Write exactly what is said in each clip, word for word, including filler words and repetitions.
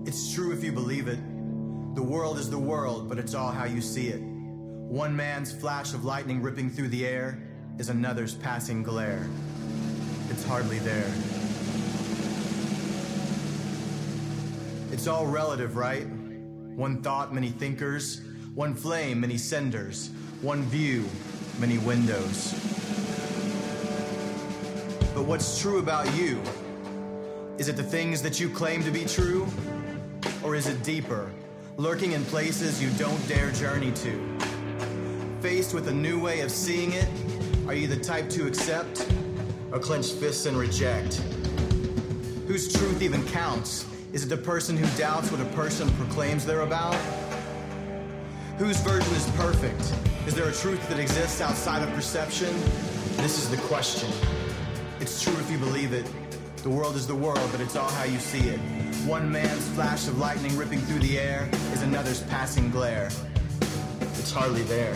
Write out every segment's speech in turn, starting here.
It's true if you believe it. The world is the world, but it's all how you see it. One man's flash of lightning ripping through the air is another's passing glare. It's hardly there. It's all relative, right? One thought, many thinkers. One flame, many senders. One view, many windows. But what's true about you? Is it the things that you claim to be true? Or is it deeper, lurking in places you don't dare journey to? Faced with a new way of seeing it, are you the type to accept or clench fists and reject? Whose truth even counts? Is it the person who doubts what a person proclaims they're about? Whose version is perfect? Is there a truth that exists outside of perception? This is the question. It's true if you believe it. The world is the world, but it's all how you see it. One man's flash of lightning ripping through the air is another's passing glare. It's hardly there.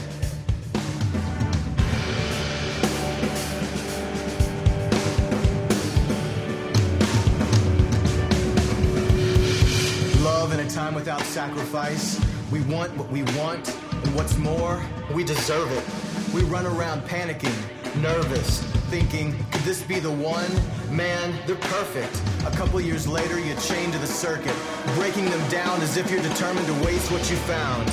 Love in a time without sacrifice. We want what we want, and what's more, we deserve it. We run around panicking, nervous, thinking, could this be the one? Man, they're perfect. A couple years later, you're chained to the circuit, breaking them down as if you're determined to waste what you found.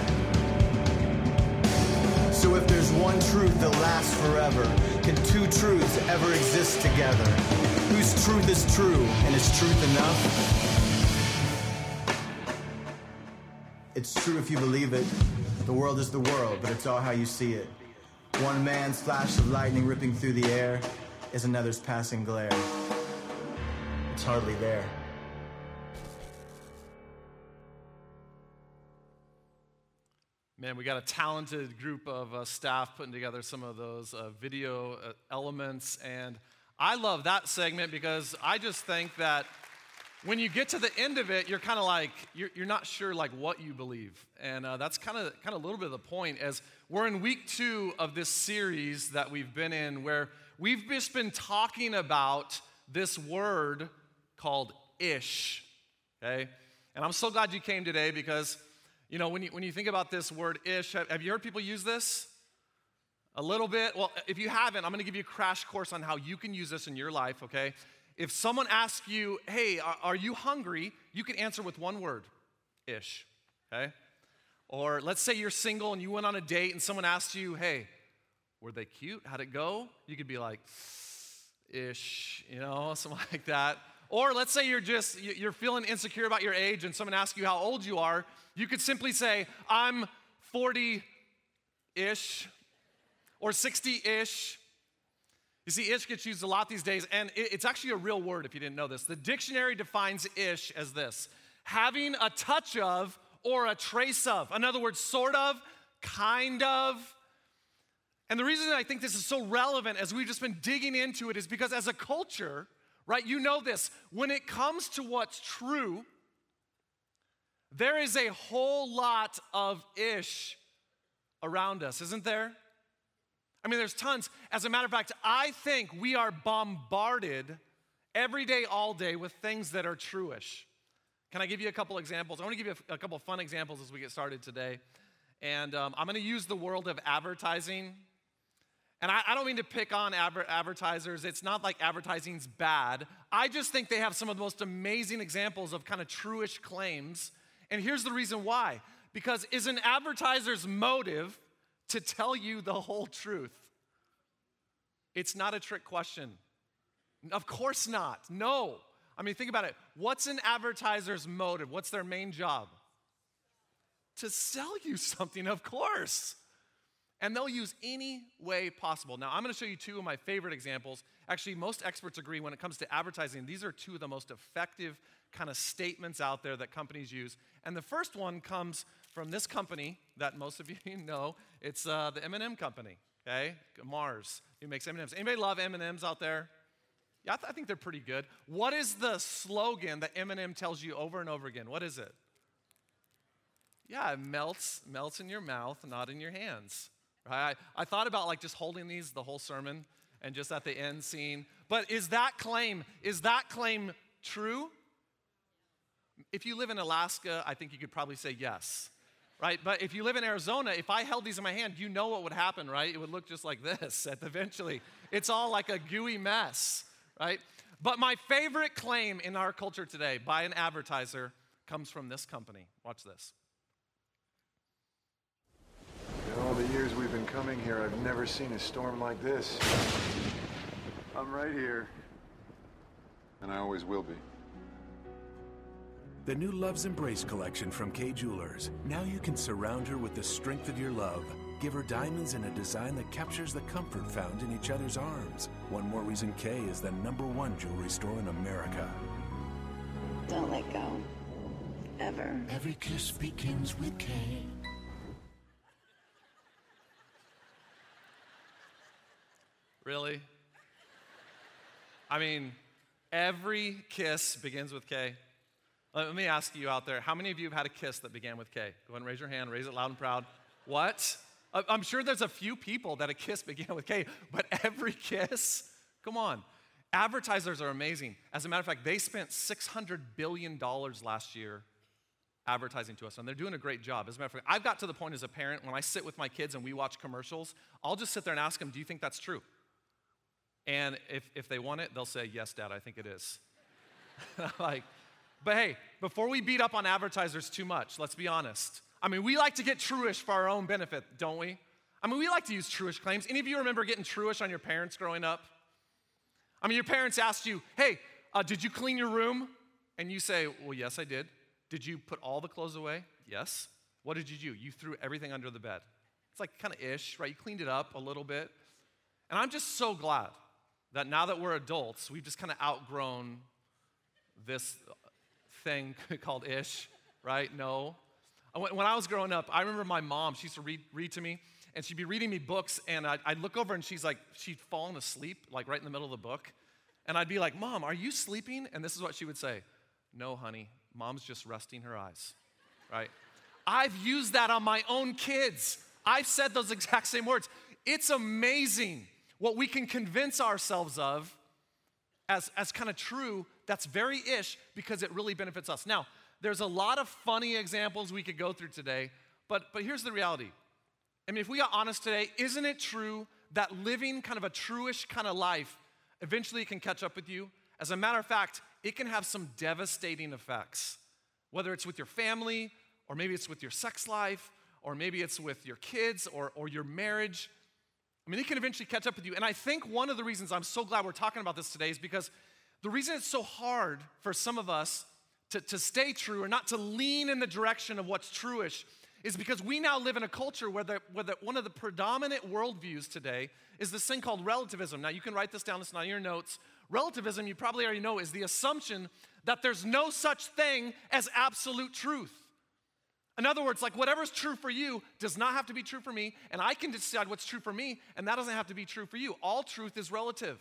So if there's one truth that lasts forever, can two truths ever exist together? Whose truth is true, and is truth enough? It's true if you believe it. The world is the world, but it's all how you see it. One man's flash of lightning ripping through the air is another's passing glare. It's hardly there. Man, we got a talented group of uh, staff putting together some of those uh, video uh, elements, and I love that segment because I just think that when you get to the end of it, you're kind of like, you're, you're not sure like what you believe. And uh, that's kind of kind of a little bit of the point as we're in week two of this series that we've been in where we've just been talking about this word called ish, okay? And I'm so glad you came today because, you know, when you, when you think about this word ish, have, have you heard people use this? A little bit? Well, if you haven't, I'm going to give you a crash course on how you can use this in your life, okay? If someone asks you, hey, are, are you hungry? You can answer with one word, ish, okay? Or let's say you're single and you went on a date and someone asked you, hey, were they cute? How'd it go? You could be like, ish, you know, something like that. Or let's say you're just, you're feeling insecure about your age and someone asks you how old you are. You could simply say, I'm forty-ish or sixty-ish. You see, ish gets used a lot these days, and it's actually a real word if you didn't know this. The dictionary defines ish as this: having a touch of or a trace of. In other words, sort of, kind of. And the reason I think this is so relevant as we've just been digging into it is because as a culture, right, you know this, when it comes to what's true, there is a whole lot of ish around us, isn't there? I mean, there's tons. As a matter of fact, I think we are bombarded every day, all day with things that are true-ish. Can I give you a couple examples? I want to give you a, a couple fun examples as we get started today. And um, I'm going to use the world of advertising. And I, I don't mean to pick on adver- advertisers. It's not like advertising's bad. I just think they have some of the most amazing examples of kind of true-ish claims. And here's the reason why. Because is an advertiser's motive to tell you the whole truth? It's not a trick question. Of course not. No. I mean, think about it. What's an advertiser's motive? What's their main job? To sell you something, of course. And they'll use any way possible. Now, I'm going to show you two of my favorite examples. Actually, most experts agree when it comes to advertising, these are two of the most effective kind of statements out there that companies use. And the first one comes from this company that most of you know. It's uh, the M and M company, okay? Mars, who makes M and M's. Anybody love M and M's out there? Yeah, I, th- I think they're pretty good. What is the slogan that M and M tells you over and over again? What is it? Yeah, it melts, melts in your mouth, not in your hands. Right? I, I thought about like just holding these the whole sermon and just at the end seeing. But is that claim, is that claim true? If you live in Alaska, I think you could probably say yes, right? But if you live in Arizona, if I held these in my hand, you know what would happen, right? It would look just like this at eventually. It's all like a gooey mess, right? But my favorite claim in our culture today by an advertiser comes from this company. Watch this. In all the years we've been coming here, I've never seen a storm like this. I'm right here. And I always will be. The new Love's Embrace collection from Kay Jewelers. Now you can surround her with the strength of your love. Give her diamonds in a design that captures the comfort found in each other's arms. One more reason Kay is the number one jewelry store in America. Don't let go. Ever. Every kiss begins with Kay. Really? I mean, every kiss begins with K. Let me ask you out there, how many of you have had a kiss that began with K? Go ahead and raise your hand, raise it loud and proud. What? I'm sure there's a few people that a kiss began with K, but every kiss? Come on. Advertisers are amazing. As a matter of fact, they spent six hundred billion dollars last year advertising to us, and they're doing a great job. As a matter of fact, I've got to the point as a parent, when I sit with my kids and we watch commercials, I'll just sit there and ask them, do you think that's true? And if, if they want it, they'll say, yes, Dad, I think it is. Like, but hey, before we beat up on advertisers too much, let's be honest. I mean, we like to get Truish for our own benefit, don't we? I mean, we like to use Truish claims. Any of you remember getting Truish on your parents growing up? I mean, your parents asked you, hey, uh, did you clean your room? And you say, well, yes, I did. Did you put all the clothes away? Yes. What did you do? You threw everything under the bed. It's like kind of ish, right? You cleaned it up a little bit. And I'm just so glad that now that we're adults, we've just kind of outgrown this thing called ish, right? No. When I was growing up, I remember my mom, she used to read, read to me, and she'd be reading me books, and I'd, I'd look over, and she's like, she'd fallen asleep, like right in the middle of the book. And I'd be like, Mom, are you sleeping? And this is what she would say, no, honey, Mom's just resting her eyes, right? I've used that on my own kids. I've said those exact same words. It's amazing what we can convince ourselves of as, as kind of true that's very ish because it really benefits us. Now, there's a lot of funny examples we could go through today, but, but here's the reality. I mean, if we got honest today, isn't it true that living kind of a truish kind of life eventually can catch up with you? As a matter of fact, it can have some devastating effects, whether it's with your family, or maybe it's with your sex life, or maybe it's with your kids, or, or your marriage. I mean, it can eventually catch up with you. And I think one of the reasons I'm so glad we're talking about this today is because the reason it's so hard for some of us to, to stay true or not to lean in the direction of what's truish is because we now live in a culture where, the, where the, one of the predominant worldviews today is this thing called relativism. Now, you can write this down. It's not in your notes. Relativism, you probably already know, is the assumption that there's no such thing as absolute truth. In other words, like whatever's true for you does not have to be true for me, and I can decide what's true for me, and that doesn't have to be true for you. All truth is relative.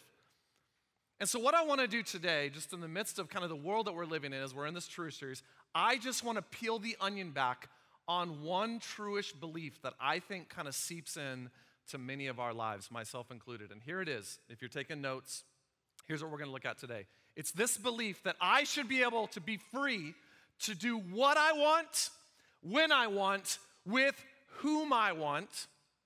And so what I want to do today, just in the midst of kind of the world that we're living in as we're in this Truish series, I just want to peel the onion back on one truish belief that I think kind of seeps in to many of our lives, myself included. And here it is. If you're taking notes, here's what we're going to look at today. It's this belief that I should be able to be free to do what I want, when I want, with whom I want.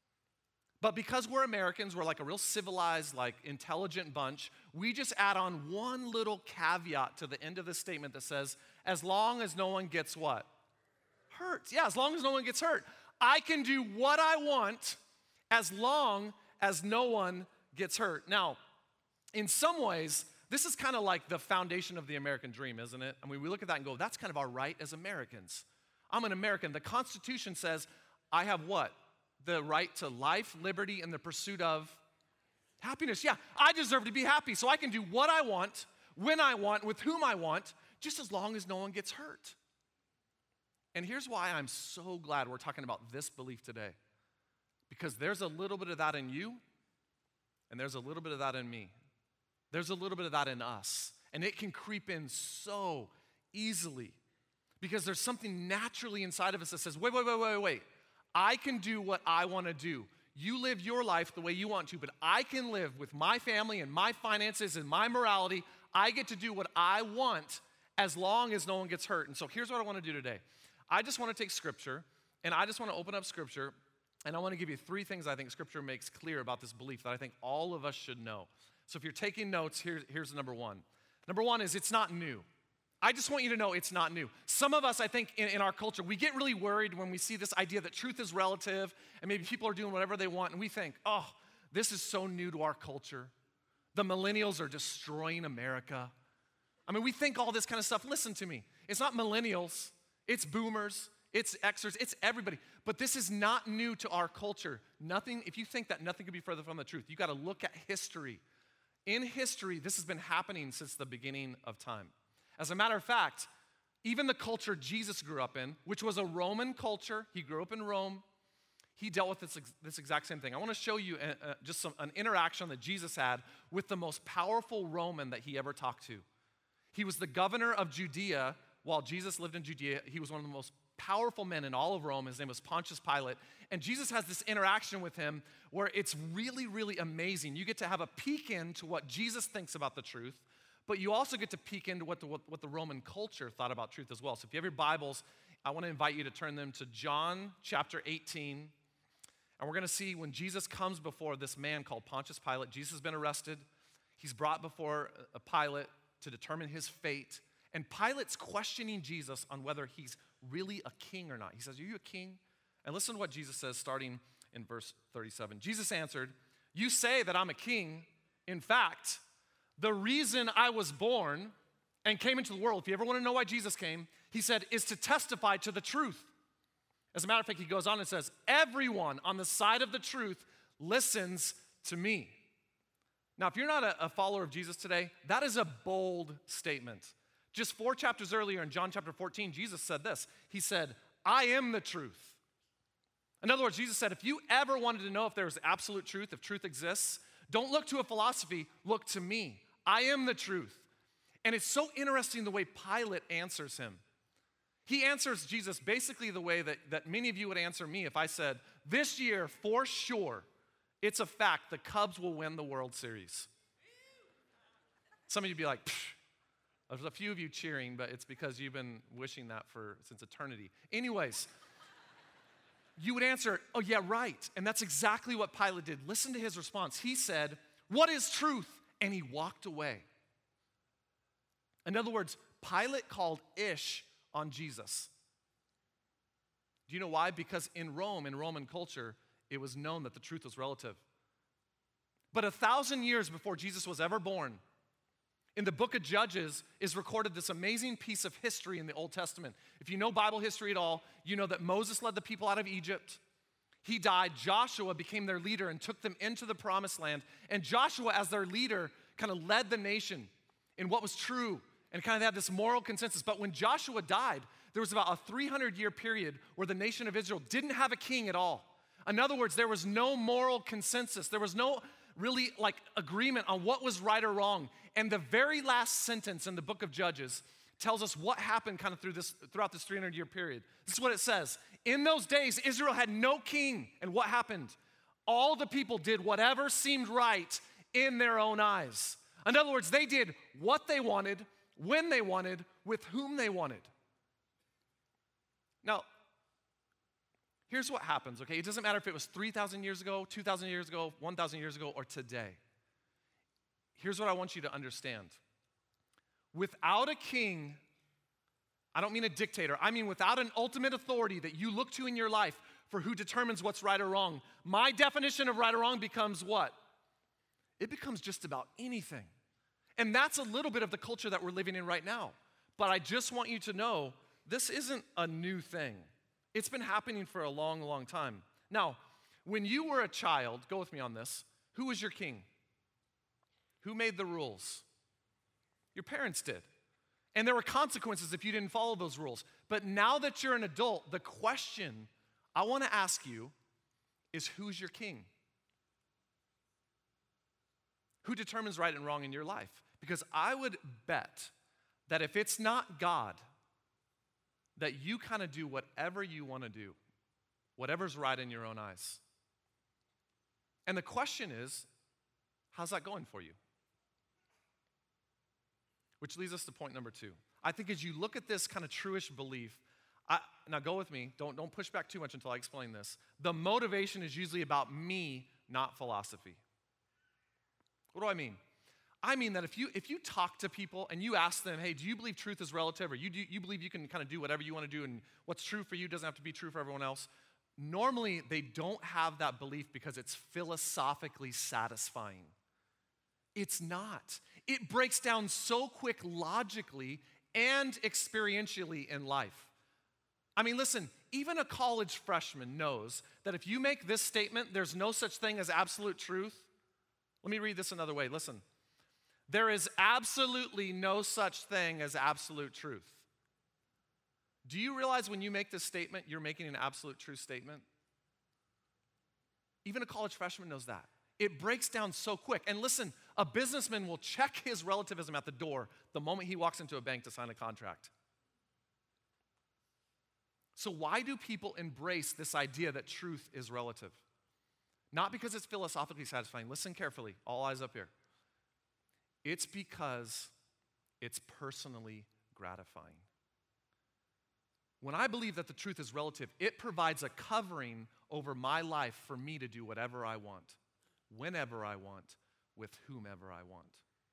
But because we're Americans, we're like a real civilized, like intelligent bunch, we just add on one little caveat to the end of the statement that says, as long as no one gets what? Hurt. Yeah, as long as no one gets hurt. I can do what I want as long as no one gets hurt. Now, in some ways, this is kind of like the foundation of the American dream, isn't it? I mean, we look at that and go, that's kind of our right as Americans. I'm an American. The Constitution says I have what? The right to life, liberty, and the pursuit of happiness. Yeah, I deserve to be happy, so I can do what I want, when I want, with whom I want, just as long as no one gets hurt. And here's why I'm so glad we're talking about this belief today. Because there's a little bit of that in you, and there's a little bit of that in me. There's a little bit of that in us, and it can creep in so easily because there's something naturally inside of us that says, wait, wait, wait, wait, wait. I can do what I want to do. You live your life the way you want to, but I can live with my family and my finances and my morality. I get to do what I want as long as no one gets hurt. And so here's what I want to do today. I just want to take Scripture, and I just want to open up Scripture, and I want to give you three things I think Scripture makes clear about this belief that I think all of us should know. So if you're taking notes, here's, here's number one. Number one is it's not new. I just want you to know it's not new. Some of us, I think, in, in our culture, we get really worried when we see this idea that truth is relative, and maybe people are doing whatever they want, and we think, oh, this is so new to our culture. The millennials are destroying America. I mean, we think all this kind of stuff. Listen to me. It's not millennials. It's boomers. It's Xers. It's everybody. But this is not new to our culture. Nothing, if you think that nothing could be further from the truth, you got to look at history. In history, this has been happening since the beginning of time. As a matter of fact, even the culture Jesus grew up in, which was a Roman culture, he grew up in Rome, he dealt with this, this exact same thing. I want to show you a, a, just some, an interaction that Jesus had with the most powerful Roman that he ever talked to. He was the governor of Judea. While Jesus lived in Judea, he was one of the most powerful men in all of Rome. His name was Pontius Pilate. And Jesus has this interaction with him where it's really, really amazing. You get to have a peek into what Jesus thinks about the truth, but you also get to peek into what the, what, what the Roman culture thought about truth as well. So if you have your Bibles, I want to invite you to turn them to John chapter eighteen. And we're going to see when Jesus comes before this man called Pontius Pilate. Jesus has been arrested. He's brought before a Pilate to determine his fate. And Pilate's questioning Jesus on whether he's really a king or not. He says, are you a king? And listen to what Jesus says starting in verse thirty-seven. Jesus answered, you say that I'm a king. In fact, the reason I was born and came into the world, if you ever want to know why Jesus came, he said, is to testify to the truth. As a matter of fact, he goes on and says, everyone on the side of the truth listens to me. Now, if you're not a, a follower of Jesus today, that is a bold statement. Just four chapters earlier in John chapter fourteen, Jesus said this. He said, I am the truth. In other words, Jesus said, if you ever wanted to know if there's absolute truth, if truth exists, don't look to a philosophy, look to me. I am the truth. And it's so interesting the way Pilate answers him. He answers Jesus basically the way that, that many of you would answer me if I said, this year, for sure, it's a fact, the Cubs will win the World Series. Some of you would be like, pfft. There's a few of you cheering, but it's because you've been wishing that for since eternity. Anyways, you would answer, oh yeah, right. And that's exactly what Pilate did. Listen to his response. He said, what is truth? And he walked away. In other words, Pilate called ish on Jesus. Do you know why? Because in Rome, in Roman culture, it was known that the truth was relative. But a thousand years before Jesus was ever born, in the book of Judges is recorded this amazing piece of history in the Old Testament. If you know Bible history at all, you know that Moses led the people out of Egypt. He died. Joshua became their leader and took them into the promised land. And Joshua, as their leader, kind of led the nation in what was true and kind of had this moral consensus. But when Joshua died, there was about a three hundred year period where the nation of Israel didn't have a king at all. In other words, there was no moral consensus. There was no really like agreement on what was right or wrong. And the very last sentence in the book of Judges tells us what happened kind of through this, throughout this three hundred year period. This is what it says. In those days, Israel had no king. And what happened? All the people did whatever seemed right in their own eyes. In other words, they did what they wanted, when they wanted, with whom they wanted. Now, here's what happens, okay? It doesn't matter if it was three thousand years ago, two thousand years ago, one thousand years ago, or today. Here's what I want you to understand. Without a king, I don't mean a dictator, I mean without an ultimate authority that you look to in your life for who determines what's right or wrong, my definition of right or wrong becomes what? It becomes just about anything. And that's a little bit of the culture that we're living in right now. But I just want you to know, this isn't a new thing. It's been happening for a long, long time. Now, when you were a child, go with me on this, who was your king? Who made the rules? Your parents did. And there were consequences if you didn't follow those rules. But now that you're an adult, the question I want to ask you is, who's your king? Who determines right and wrong in your life? Because I would bet that if it's not God, that you kind of do whatever you want to do, whatever's right in your own eyes. And the question is, how's that going for you? Which leads us to point number two. I think as you look at this kind of truish belief, I, now go with me, don't, don't push back too much until I explain this. The motivation is usually about me, not philosophy. What do I mean? I mean that if you if you talk to people and you ask them, hey, do you believe truth is relative, or you, do, you believe you can kind of do whatever you want to do and what's true for you doesn't have to be true for everyone else, normally they don't have that belief because it's philosophically satisfying. It's not. It breaks down so quick logically and experientially in life. I mean, listen, even a college freshman knows that if you make this statement, there's no such thing as absolute truth. Let me read this another way. Listen. There is absolutely no such thing as absolute truth. Do you realize when you make this statement, you're making an absolute truth statement? Even a college freshman knows that. It breaks down so quick. And listen, a businessman will check his relativism at the door the moment he walks into a bank to sign a contract. So why do people embrace this idea that truth is relative? Not because it's philosophically satisfying. Listen carefully, all eyes up here. It's because it's personally gratifying. When I believe that the truth is relative, it provides a covering over my life for me to do whatever I want, whenever I want, with whomever I want.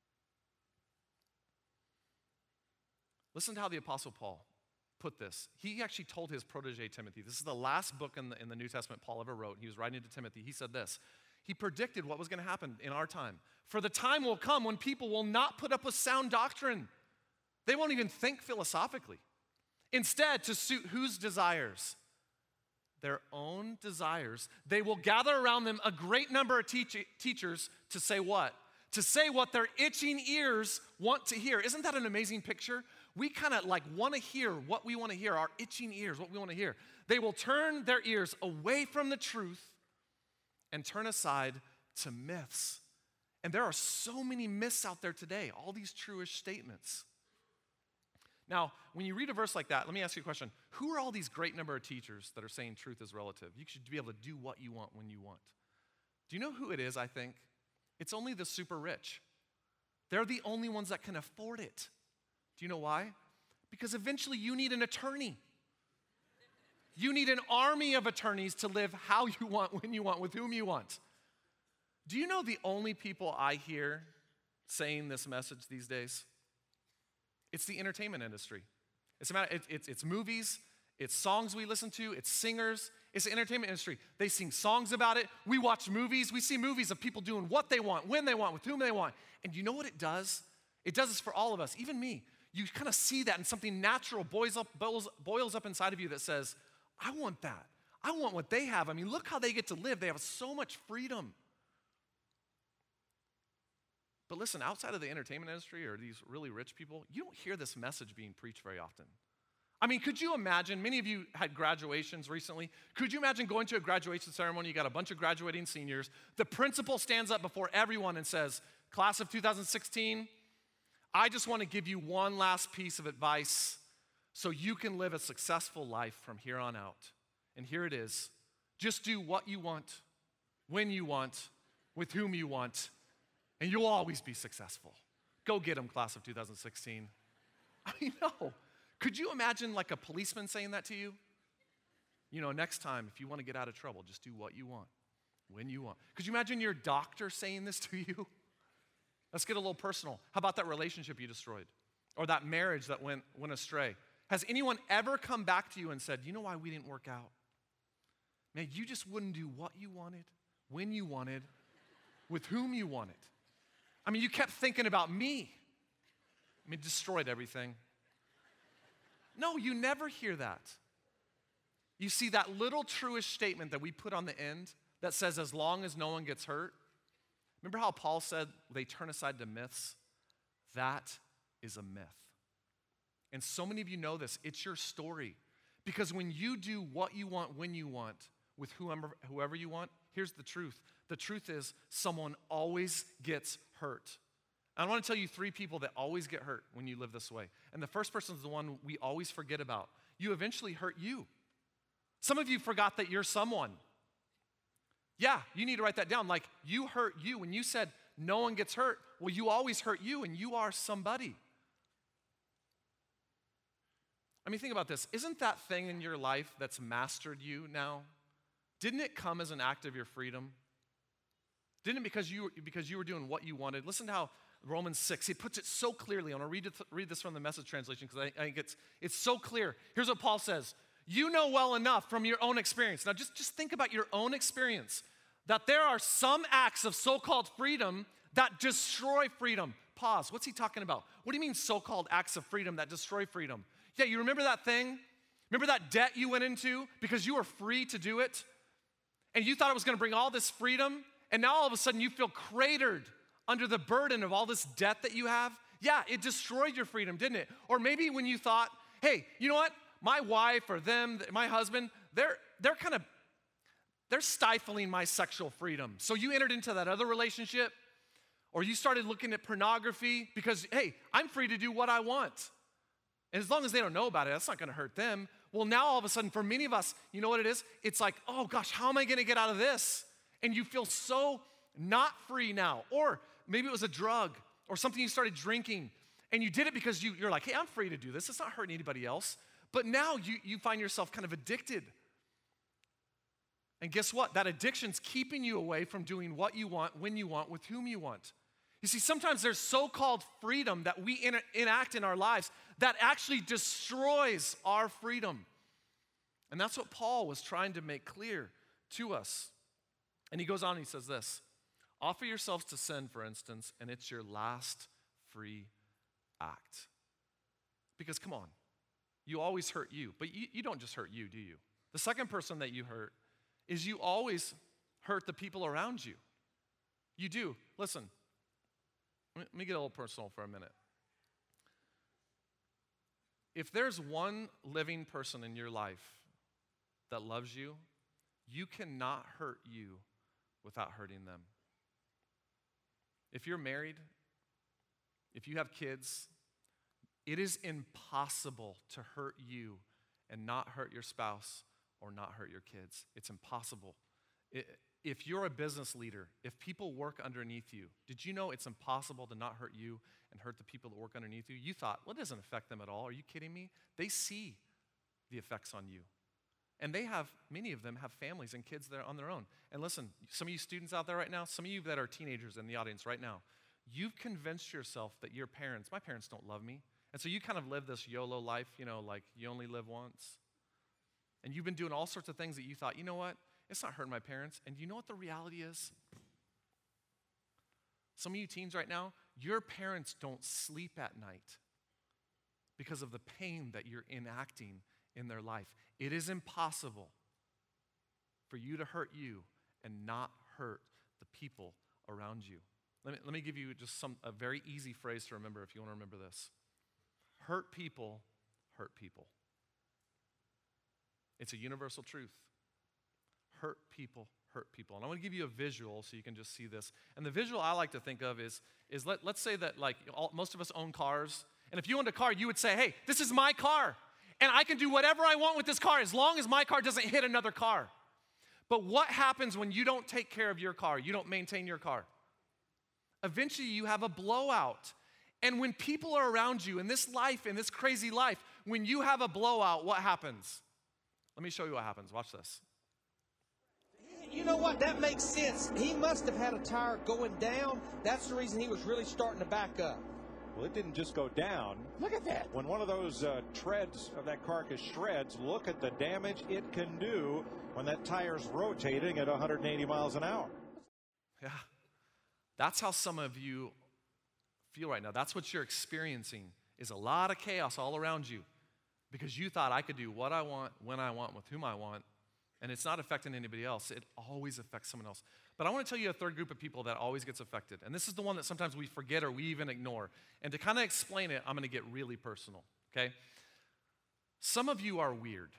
Listen to how the Apostle Paul put this. He actually told his protege Timothy, this is the last book in the, in the New Testament Paul ever wrote. He was writing to Timothy. He said this. He predicted what was going to happen in our time. For the time will come when people will not put up with sound doctrine. They won't even think philosophically. Instead, to suit whose desires? Their own desires. They will gather around them a great number of teach- teachers to say what? To say what their itching ears want to hear. Isn't that an amazing picture? We kind of like want to hear what we want to hear, our itching ears, what we want to hear. They will turn their ears away from the truth and turn aside to myths. And there are so many myths out there today, all these truish statements. Now, when you read a verse like that, let me ask you a question. Who are all these great number of teachers that are saying truth is relative? You should be able to do what you want when you want. Do you know who it is, I think? It's only the super rich. They're the only ones that can afford it. Do you know why? Because eventually you need an attorney. You need an army of attorneys to live how you want, when you want, with whom you want. Do you know the only people I hear saying this message these days? It's the entertainment industry. It's, about, it, it's, it's movies, it's songs we listen to, it's singers, it's the entertainment industry. They sing songs about it. We watch movies. We see movies of people doing what they want, when they want, with whom they want. And you know what it does? It does this for all of us, even me. You kind of see that and something natural boils up, boils, boils up inside of you that says, I want that. I want what they have. I mean, look how they get to live. They have so much freedom. But listen, outside of the entertainment industry or these really rich people, you don't hear this message being preached very often. I mean, could you imagine, many of you had graduations recently. Could you imagine going to a graduation ceremony? You got a bunch of graduating seniors. The principal stands up before everyone and says, class of two thousand sixteen, I just want to give you one last piece of advice so you can live a successful life from here on out. And here it is. Just do what you want, when you want, with whom you want, and you'll always be successful. Go get them, class of two thousand sixteen. I know. Could you imagine like a policeman saying that to you? You know, next time, if you want to get out of trouble, just do what you want, when you want. Could you imagine your doctor saying this to you? Let's get a little personal. How about that relationship you destroyed? Or that marriage that went, went astray? Has anyone ever come back to you and said, you know why we didn't work out? Man, you just wouldn't do what you wanted, when you wanted, with whom you wanted. I mean, you kept thinking about me. I mean, destroyed everything. No, you never hear that. You see that little truish statement that we put on the end that says, as long as no one gets hurt. Remember how Paul said they turn aside to myths? That is a myth. And so many of you know this. It's your story. Because when you do what you want, when you want, with whoever, whoever you want, here's the truth. The truth is someone always gets hurt. I want to tell you three people that always get hurt when you live this way. And the first person is the one we always forget about. You eventually hurt you. Some of you forgot that you're someone. Yeah, you need to write that down. Like, you hurt you. When you said no one gets hurt, well, you always hurt you, and you are somebody. I mean, think about this. Isn't that thing in your life that's mastered you now, didn't it come as an act of your freedom? Didn't it because you, because you were doing what you wanted? Listen to how Romans six, he puts it so clearly. I want to read, it, read this from the Message translation because I, I think it's, it's so clear. Here's what Paul says. You know well enough from your own experience. Now just, just think about your own experience that there are some acts of so-called freedom that destroy freedom. Pause. What's he talking about? What do you mean so-called acts of freedom that destroy freedom? Yeah, you remember that thing? Remember that debt you went into because you were free to do it? And you thought it was going to bring all this freedom? And now all of a sudden you feel cratered under the burden of all this debt that you have? Yeah, it destroyed your freedom, didn't it? Or maybe when you thought, hey, you know what? My wife or them, my husband, they're, they're kind of, they're stifling my sexual freedom. So you entered into that other relationship, or you started looking at pornography because, hey, I'm free to do what I want. And as long as they don't know about it, that's not gonna hurt them. Well, now all of a sudden, for many of us, you know what it is? It's like, oh gosh, how am I gonna get out of this? And you feel so not free now. Or maybe it was a drug or something you started drinking, and you did it because you, you're like, hey, I'm free to do this. It's not hurting anybody else. But now you, you find yourself kind of addicted. And guess what? That addiction's keeping you away from doing what you want, when you want, with whom you want. You see, sometimes there's so-called freedom that we in, enact in our lives that actually destroys our freedom. And that's what Paul was trying to make clear to us. And he goes on and he says this, offer yourselves to sin, for instance, and it's your last free act. Because come on, you always hurt you, but you, you don't just hurt you, do you? The second person that you hurt is you always hurt the people around you. You do. Listen, let me get a little personal for a minute. If there's one living person in your life that loves you, you cannot hurt you without hurting them. If you're married, if you have kids, it is impossible to hurt you and not hurt your spouse or not hurt your kids. It's impossible. It, if you're a business leader, if people work underneath you, did you know it's impossible to not hurt you and hurt the people that work underneath you? You thought, well, it doesn't affect them at all. Are you kidding me? They see the effects on you. And they have, many of them have families and kids that are on their own. And listen, some of you students out there right now, some of you that are teenagers in the audience right now, you've convinced yourself that your parents, my parents don't love me. And so you kind of live this YOLO life, you know, like you only live once. And you've been doing all sorts of things that you thought, you know what, it's not hurting my parents. And you know what the reality is? Some of you teens right now, your parents don't sleep at night because of the pain that you're enacting in their life. It is impossible for you to hurt you and not hurt the people around you. Let me, let me give you just some a very easy phrase to remember if you want to remember this. Hurt people, hurt people. It's a universal truth. Hurt people, hurt people. And I want to give you a visual so you can just see this. And the visual I like to think of is, is let, let's say that like all, most of us own cars. And if you owned a car, you would say, hey, this is my car. And I can do whatever I want with this car as long as my car doesn't hit another car. But what happens when you don't take care of your car? You don't maintain your car? Eventually you have a blowout. And when people are around you in this life, in this crazy life, when you have a blowout, what happens? Let me show you what happens. Watch this. You know what? That makes sense. He must have had a tire going down. That's the reason he was really starting to back up. Well, it didn't just go down. Look at that. When one of those uh, treads of that carcass shreds, look at the damage it can do when that tire's rotating at one hundred eighty miles an hour. Yeah. That's how some of you feel right now. That's what you're experiencing, is a lot of chaos all around you because you thought I could do what I want, when I want, with whom I want, and it's not affecting anybody else. It always affects someone else. But I want to tell you a third group of people that always gets affected, and this is the one that sometimes we forget or we even ignore. And to kind of explain it, I'm going to get really personal, okay? Some of you are weird.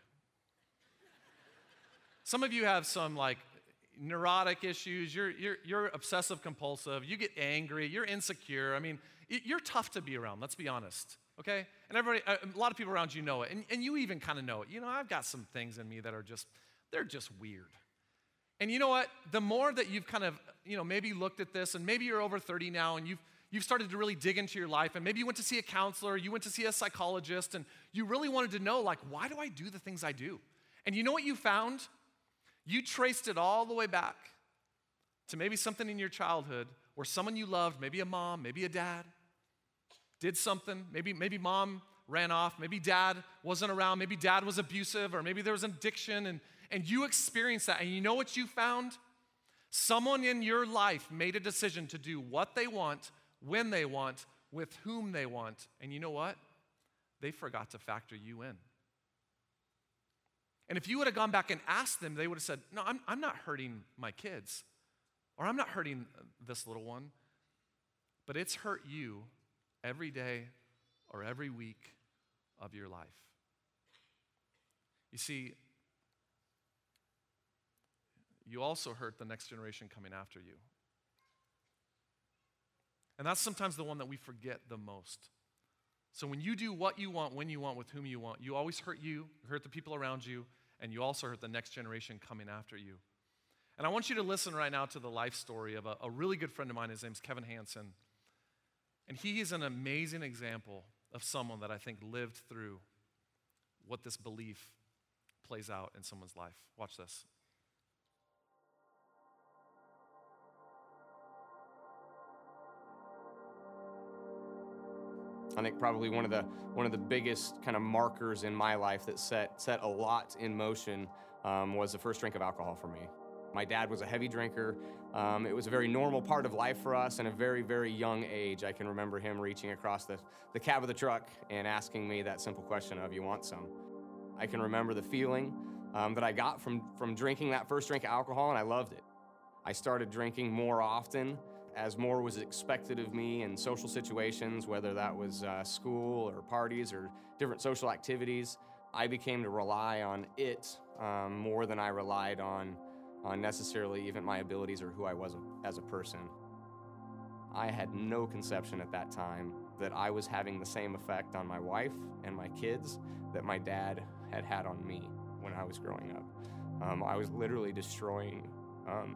Some of you have some like neurotic issues. You're, you're, you're obsessive compulsive. You get angry. You're insecure. I mean, you're tough to be around, let's be honest, okay? And everybody, a lot of people around you know it, and, and you even kind of know it. You know, I've got some things in me that are just, they're just weird. And you know what? The more that you've kind of, you know, maybe looked at this, and maybe you're over thirty now, and you've, you've started to really dig into your life, and maybe you went to see a counselor, you went to see a psychologist, and you really wanted to know, like, why do I do the things I do? And you know what you found? You traced it all the way back to maybe something in your childhood where someone you loved, maybe a mom, maybe a dad, did something. Maybe, maybe mom ran off, maybe dad wasn't around, maybe dad was abusive, or maybe there was an addiction, and, and you experienced that. And you know what you found? Someone in your life made a decision to do what they want, when they want, with whom they want. And you know what? They forgot to factor you in. And if you would have gone back and asked them, they would have said, no, I'm, I'm not hurting my kids, or I'm not hurting this little one, but it's hurt you every day or every week of your life. You see, you also hurt the next generation coming after you. And that's sometimes the one that we forget the most. So when you do what you want, when you want, with whom you want, you always hurt you, hurt the people around you, and you also hurt the next generation coming after you. And I want you to listen right now to the life story of a, a really good friend of mine. His name's Kevin Hansen. And he is an amazing example of someone that I think lived through what this belief plays out in someone's life. Watch this. I think probably one of the one of the biggest kind of markers in my life that set set a lot in motion um, was the first drink of alcohol for me. My dad was a heavy drinker. Um, it was a very normal part of life for us. In a very, very young age, I can remember him reaching across the, the cab of the truck and asking me that simple question of, you want some? I can remember the feeling um, that I got from, from drinking that first drink of alcohol, and I loved it. I started drinking more often as more was expected of me in social situations, whether that was uh, school or parties or different social activities. I became to rely on it um, more than I relied on on necessarily even my abilities or who I was as a person. I had no conception at that time that I was having the same effect on my wife and my kids that my dad had had on me when I was growing up. Um, I was literally destroying, um,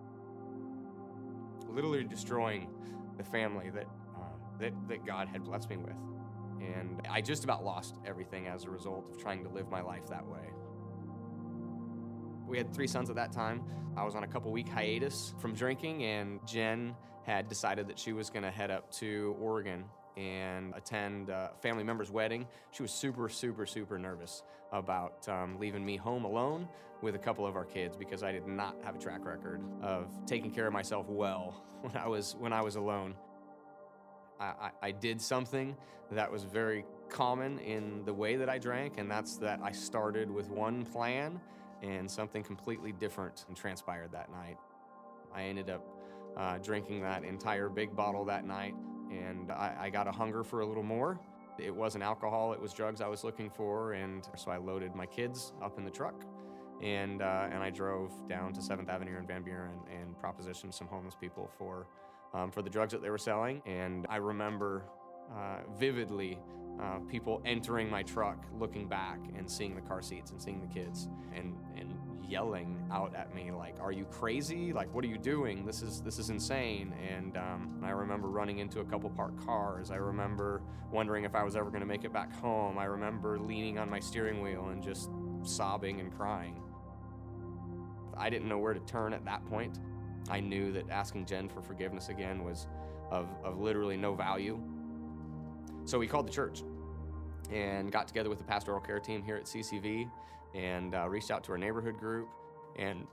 literally destroying the family that, uh, that, that God had blessed me with. And I just about lost everything as a result of trying to live my life that way. We had three sons at that time. I was on a couple week hiatus from drinking, and Jen had decided that she was gonna head up to Oregon and attend a family member's wedding. She was super, super, super nervous about um, leaving me home alone with a couple of our kids because I did not have a track record of taking care of myself well when I was, when I was alone. I, I, I did something that was very common in the way that I drank, and that's that I started with one plan and something completely different transpired that night. I ended up uh, drinking that entire big bottle that night, and I, I got a hunger for a little more. It wasn't alcohol, it was drugs I was looking for, and so I loaded my kids up in the truck, and uh, and I drove down to seventh Avenue in Van Buren and propositioned some homeless people for, um, for the drugs that they were selling. And I remember uh, vividly Uh, people entering my truck, looking back and seeing the car seats and seeing the kids and, and yelling out at me like, are you crazy? Like, what are you doing? This is this is insane. And um, I remember running into a couple parked cars. I remember wondering if I was ever gonna make it back home. I remember leaning on my steering wheel and just sobbing and crying. I didn't know where to turn at that point. I knew that asking Jen for forgiveness again was of, of literally no value. So we called the church and got together with the pastoral care team here at C C V and uh, reached out to our neighborhood group. And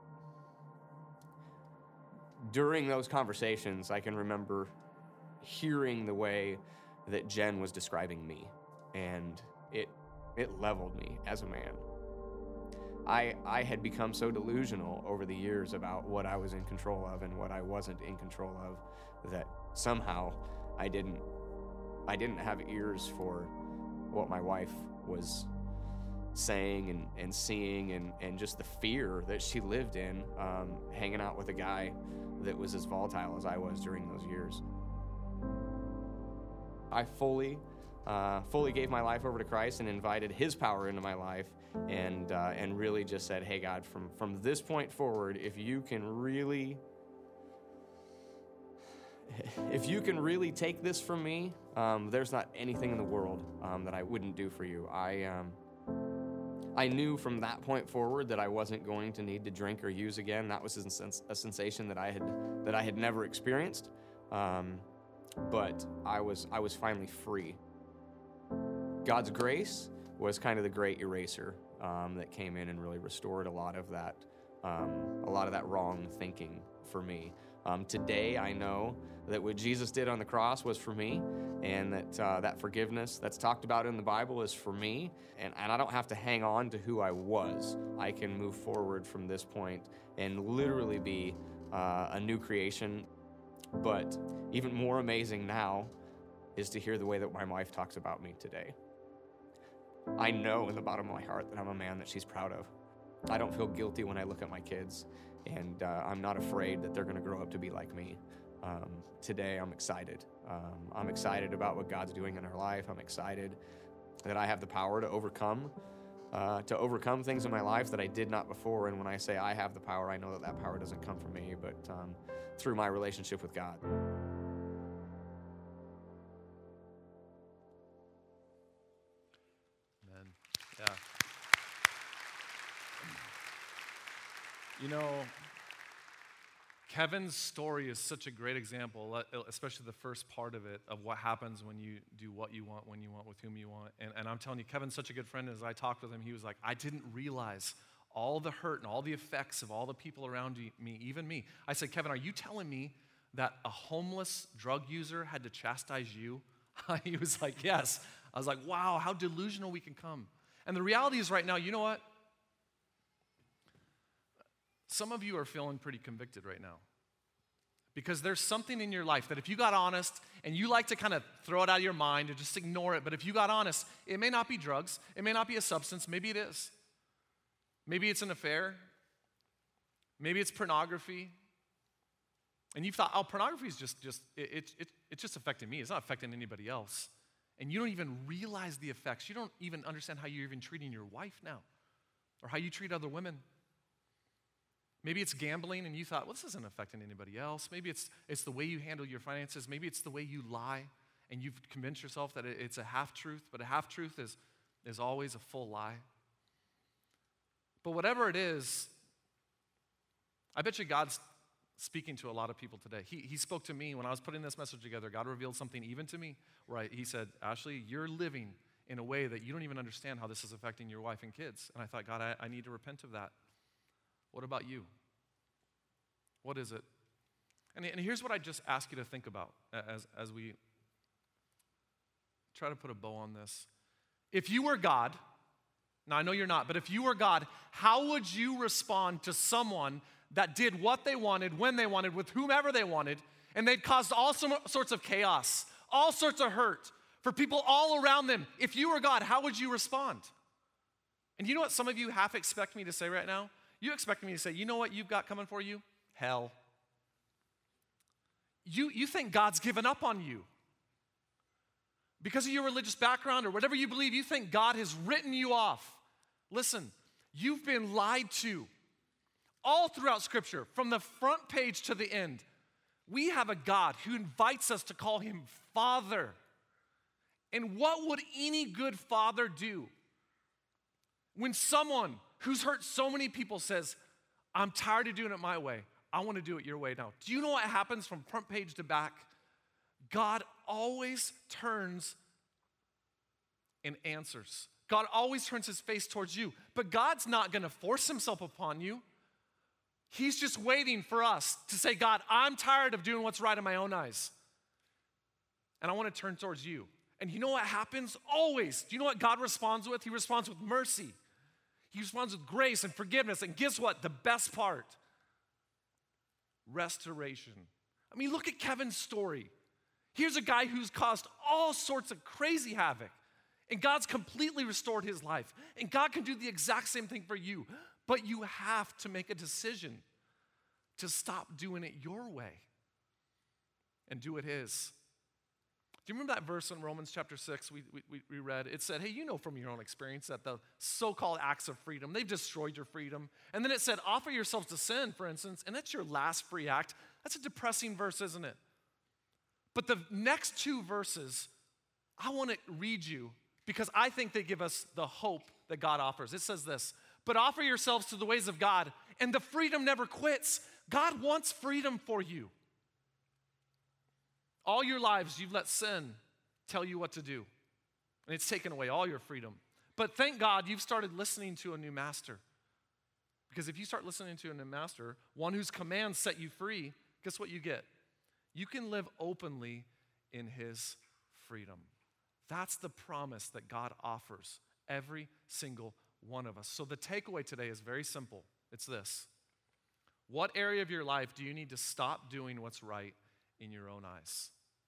during those conversations, I can remember hearing the way that Jen was describing me, and it it leveled me as a man. I, I had become so delusional over the years about what I was in control of and what I wasn't in control of that somehow I didn't I didn't have ears for what my wife was saying and, and seeing and, and just the fear that she lived in, um, hanging out with a guy that was as volatile as I was during those years. I fully, uh, fully gave my life over to Christ and invited His power into my life and, uh, and really just said, hey God, from, from this point forward, if you can really if you can really take this from me, um, there's not anything in the world um, that I wouldn't do for you. I, um, I knew from that point forward that I wasn't going to need to drink or use again. That was a, sens- a sensation that I had that I had never experienced. Um, but I was I was finally free. God's grace was kind of the great eraser um, that came in and really restored a lot of that um, a lot of that wrong thinking for me. Um, today, I know that what Jesus did on the cross was for me, and that uh, that forgiveness that's talked about in the Bible is for me, and, and I don't have to hang on to who I was. I can move forward from this point and literally be uh, a new creation. But even more amazing now is to hear the way that my wife talks about me today. I know in the bottom of my heart that I'm a man that she's proud of. I don't feel guilty when I look at my kids, and uh, I'm not afraid that they're going to grow up to be like me. Um, today, I'm excited. Um, I'm excited about what God's doing in our life. I'm excited that I have the power to overcome, uh, to overcome things in my life that I did not before. And when I say I have the power, I know that that power doesn't come from me, but um, through my relationship with God. Amen. Yeah. You know, Kevin's story is such a great example, especially the first part of it, of what happens when you do what you want, when you want, with whom you want. And, and I'm telling you, Kevin's such a good friend. As I talked with him, he was like, I didn't realize all the hurt and all the effects of all the people around me, even me. I said, Kevin, are you telling me that a homeless drug user had to chastise you? He was like, yes. I was like, wow, how delusional we can come. And the reality is right now, you know what? Some of you are feeling pretty convicted right now, because there's something in your life that if you got honest, and you like to kind of throw it out of your mind and just ignore it, but if you got honest, it may not be drugs, it may not be a substance, maybe it is. Maybe it's an affair, maybe it's pornography, and you've thought, oh, pornography is just, just it, it, it, it's just affecting me, it's not affecting anybody else. And you don't even realize the effects. You don't even understand how you're even treating your wife now, or how you treat other women. Maybe it's gambling and you thought, well, this isn't affecting anybody else. Maybe it's it's the way you handle your finances. Maybe it's the way you lie and you've convinced yourself that it's a half-truth, but a half-truth is, is always a full lie. But whatever it is, I bet you God's speaking to a lot of people today. He, he spoke to me when I was putting this message together. God revealed something even to me, where I, he said, Ashley, you're living in a way that you don't even understand how this is affecting your wife and kids. And I thought, God, I, I need to repent of that. What about you? What is it? And, and here's what I just ask you to think about as, as we try to put a bow on this. If you were God, now I know you're not, but if you were God, how would you respond to someone that did what they wanted, when they wanted, with whomever they wanted, and they'd caused all some, sorts of chaos, all sorts of hurt for people all around them? If you were God, how would you respond? And you know what some of you half expect me to say right now? You expect me to say, you know what you've got coming for you? Hell. You, you think God's given up on you. Because of your religious background or whatever you believe, you think God has written you off. Listen, you've been lied to. All throughout Scripture, from the front page to the end, we have a God who invites us to call him Father. And what would any good father do when someone who's hurt so many people says, I'm tired of doing it my way. I want to do it your way now? Do you know what happens from front page to back? God always turns and answers. God always turns his face towards you. But God's not going to force himself upon you. He's just waiting for us to say, God, I'm tired of doing what's right in my own eyes. And I want to turn towards you. And you know what happens? Always. Do you know what God responds with? He responds with mercy. He responds with grace and forgiveness. And guess what? The best part, restoration. I mean, look at Kevin's story. Here's a guy who's caused all sorts of crazy havoc. And God's completely restored his life. And God can do the exact same thing for you. But you have to make a decision to stop doing it your way and do it his. Do you remember that verse in Romans chapter six we, we, we read? It said, hey, you know from your own experience that the so-called acts of freedom, they've destroyed your freedom. And then it said, offer yourselves to sin, for instance, and that's your last free act. That's a depressing verse, isn't it? But the next two verses, I want to read you because I think they give us the hope that God offers. It says this, but offer yourselves to the ways of God, and the freedom never quits. God wants freedom for you. All your lives, you've let sin tell you what to do, and it's taken away all your freedom. But thank God you've started listening to a new master. Because if you start listening to a new master, one whose commands set you free, guess what you get? You can live openly in his freedom. That's the promise that God offers every single one of us. So the takeaway today is very simple. It's this. What area of your life do you need to stop doing what's right in your own eyes?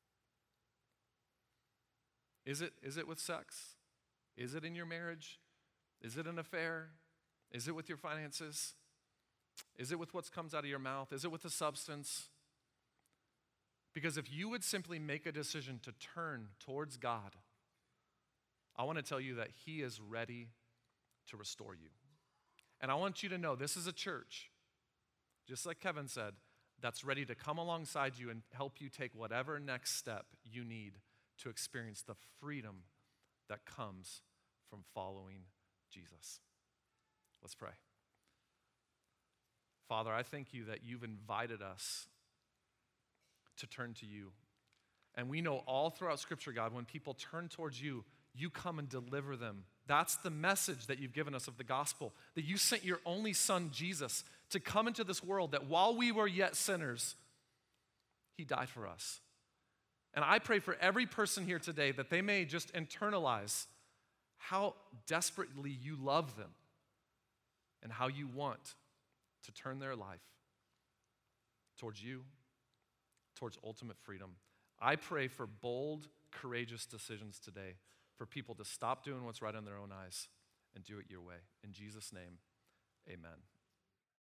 Is it, is it with sex? Is it in your marriage? Is it an affair? Is it with your finances? Is it with what comes out of your mouth? Is it with a substance? Because if you would simply make a decision to turn towards God, I want to tell you that he is ready to restore you. And I want you to know this is a church, just like Kevin said, that's ready to come alongside you and help you take whatever next step you need to experience the freedom that comes from following Jesus. Let's pray. Father, I thank you that you've invited us to turn to you. And we know all throughout Scripture, God, when people turn towards you, you come and deliver them. That's the message that you've given us of the gospel, that you sent your only son, Jesus, to come into this world, that while we were yet sinners, he died for us. And I pray for every person here today that they may just internalize how desperately you love them and how you want to turn their life towards you, towards ultimate freedom. I pray for bold, courageous decisions today for people to stop doing what's right in their own eyes and do it your way. In Jesus' name, amen.